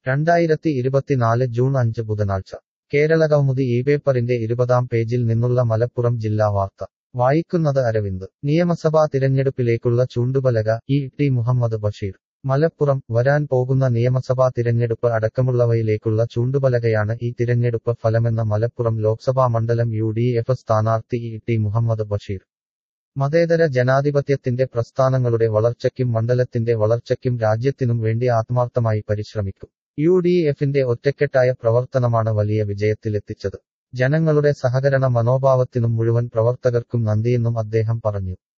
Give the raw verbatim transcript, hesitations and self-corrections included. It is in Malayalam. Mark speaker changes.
Speaker 1: രണ്ടായിരത്തി ഇരുപത്തിനാല് ജൂൺ അഞ്ച് ബുധനാഴ്ച കേരളകൗമുദി ഈ പേപ്പറിന്റെ ഇരുപതാം പേജിൽ നിന്നുള്ള മലപ്പുറം ജില്ലാ വാർത്ത വായിക്കുന്നത് അരവിന്ദ്. നിയമസഭാ തിരഞ്ഞെടുപ്പിലേക്കുള്ള ചൂണ്ടുപലക ഇ ടി മുഹമ്മദ് ബഷീർ. മലപ്പുറം വരാൻ പോകുന്ന നിയമസഭാ തിരഞ്ഞെടുപ്പ് അടക്കമുള്ളവയിലേക്കുള്ള ചൂണ്ടുപലകയാണ് ഈ തിരഞ്ഞെടുപ്പ് ഫലമെന്ന മലപ്പുറം ലോക്സഭാ മണ്ഡലം യു ഡി എഫ് സ്ഥാനാർത്ഥി ഇ ടി മുഹമ്മദ് ബഷീർ. മതേതര ജനാധിപത്യത്തിന്റെ പ്രസ്ഥാനങ്ങളുടെ വളർച്ചയ്ക്കും മണ്ഡലത്തിന്റെ വളർച്ചയ്ക്കും രാജ്യത്തിനും വേണ്ടി ആത്മാർത്ഥമായി പരിശ്രമിക്കും. യു ഡി എഫിന്റെ ഒറ്റക്കെട്ടായ പ്രവർത്തനമാണ് വലിയ വിജയത്തിലെത്തിച്ചത്. ജനങ്ങളുടെ സഹകരണ മനോഭാവത്തിനും മുഴുവൻ പ്രവർത്തകർക്കും നന്ദിയെന്നും അദ്ദേഹം പറഞ്ഞു.